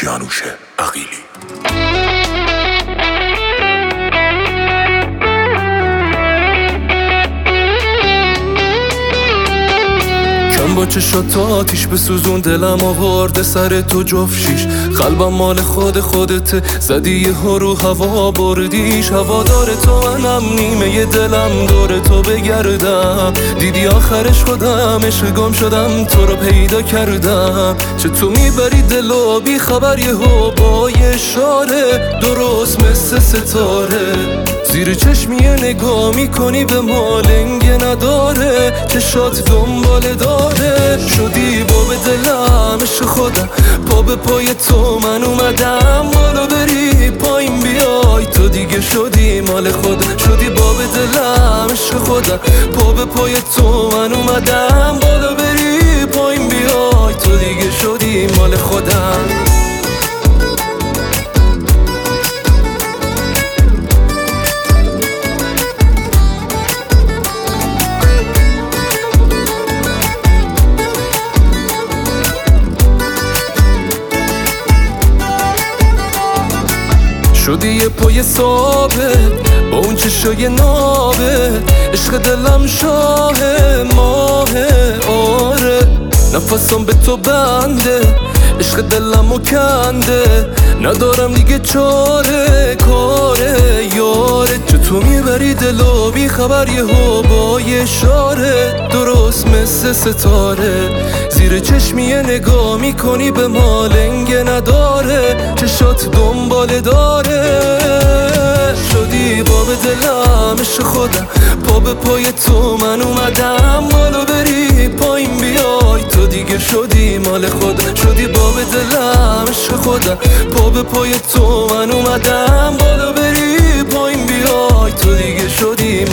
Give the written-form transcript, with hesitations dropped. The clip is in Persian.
کیانوش عقیلی. با چشات آتیش بسوزون دلم آورده سر تو جفشیش، قلبم مال خودته، زدی یه ها رو هوا بردیش. هوادار تو منم، نیمه دلم دور تو بگردم. دیدی آخرش خودم عشق گم شدم، تو رو پیدا کردم. چه تو میبری دلو بی خبر یهو با یه اشاره، درست مثل ستاره. زیر چشمیه نگاه میکنی به ما لنگه نداره، چشات دنباله داره. شدی باب دلم عشق خودم، پا به پای تو من اومدم. بالا بری پایین بیای، تو دیگه شدی مال خودم. شدی باب دلم عشق خودم، پا به پای تو من اومدم. بالا بری پایین بیای، تو دیگه شدی مال خودم. شدی یه پای ثابت با اون چشای نابه، عشق دلم شاه ماهه. آره نفسم به تو بنده، عشق دلمو کنده. ندارم دیگه چاره، کاره یاره. چه تو میبری دلو بی خبر یهو با یه اشاره، درست مثل ستاره. زیر چشمیه نگاه میکنی به ما لنگه نداره، چشات دنباله داره. شدی باب دلم عشق خودم، پا به پای تو من اومدم. بالا بری پایین بیای، تو دیگه شدی مال خودم. شدی باب دلم عشق خودم، پا به پای تو من اومدم. بالا بری پایین بیای، تو دیگه شدی